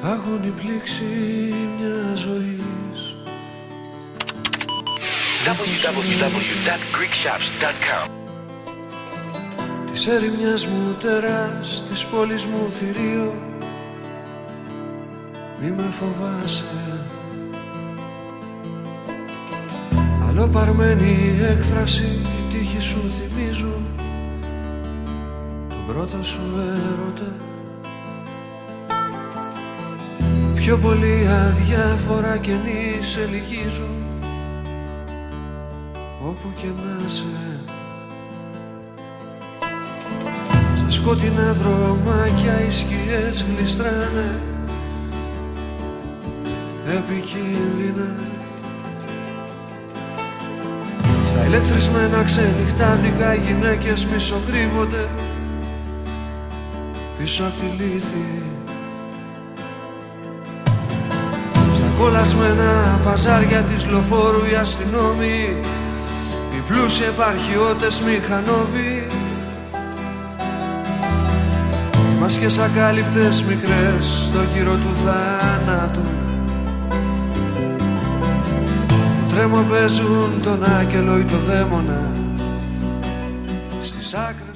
Άγωνη πλήξη μια ζωής. www.greekshops.com. Της έρημιας μου τεράς, της πόλης μου θηρίο, μη με φοβάσαι. Αλλοπαρμένη έκφραση, οι τύχοι σου θυμίζουν τον πρώτο σου έρωτα. Πιο πολύ αδιάφορα καινή σε λυγίζουν όπου και να είσαι. Στα σκότεινα δρομάκια οι σκιές γλιστράνε επικίνδυνα. Στα ηλεκτρισμένα ξενυχτάδικα οι γυναίκες μισοκρύβονται πίσω απ' τη λύθη. Στα κολλασμένα παζάρια της λοφόρου οι αστυνόμοι, οι πλούσιοι επαρχιώτες μηχανόβοι, μάσκες ακάλυπτες μικρές στο γύρο του θάνατου. Τρέμο παίζουν τον άγγελο ή το δαίμονα στις άκρες.